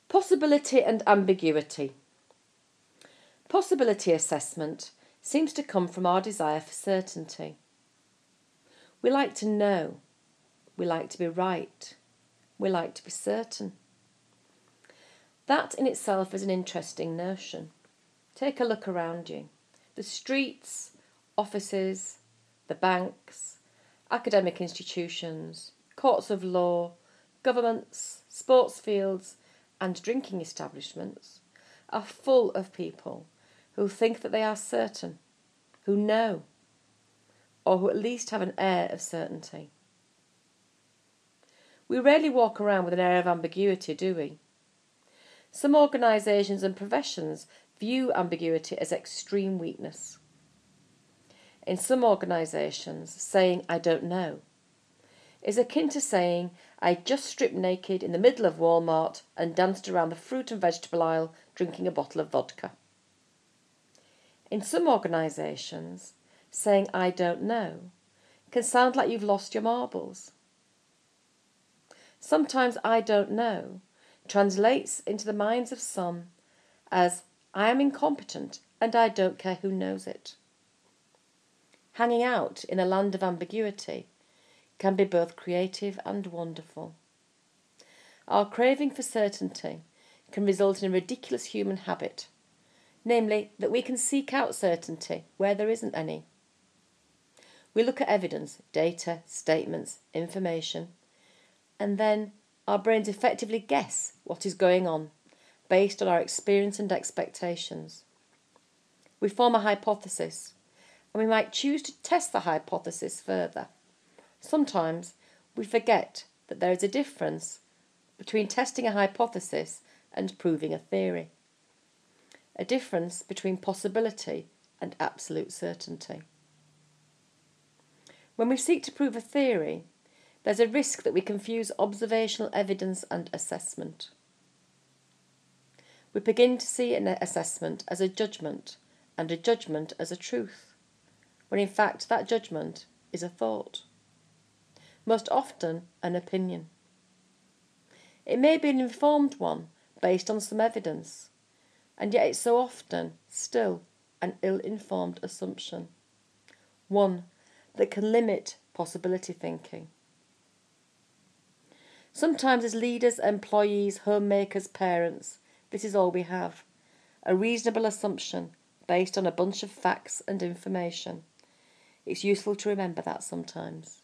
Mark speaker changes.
Speaker 1: Possibility and ambiguity. Possibility assessment seems to come from our desire for certainty. We like to know. We like to be right. We like to be certain. That in itself is an interesting notion. Take a look around you. The streets, offices, the banks, academic institutions, courts of law, governments, sports fields, and drinking establishments are full of people who think that they are certain, who know, or who at least have an air of certainty. We rarely walk around with an air of ambiguity, do we? Some organisations and professions view ambiguity as extreme weakness. In some organisations, saying "I don't know" is akin to saying "I just stripped naked in the middle of Walmart and danced around the fruit and vegetable aisle drinking a bottle of vodka." In some organisations, saying "I don't know" can sound like you've lost your marbles. Sometimes "I don't know" translates into the minds of some as "I am incompetent and I don't care who knows it." Hanging out in a land of ambiguity can be both creative and wonderful. Our craving for certainty can result in a ridiculous human habit, namely that we can seek out certainty where there isn't any. We look at evidence, data, statements, information, and then our brains effectively guess what is going on based on our experience and expectations. We form a hypothesis, and we might choose to test the hypothesis further. Sometimes we forget that there is a difference between testing a hypothesis and proving a theory, a difference between possibility and absolute certainty. When we seek to prove a theory, there's a risk that we confuse observational evidence and assessment. We begin to see an assessment as a judgment and a judgment as a truth, when in fact that judgment is a thought, most often an opinion. It may be an informed one based on some evidence, and yet it's so often still an ill-informed assumption, one that can limit possibility thinking. Sometimes as leaders, employees, homemakers, parents, this is all we have, a reasonable assumption based on a bunch of facts and information. It's useful to remember that sometimes.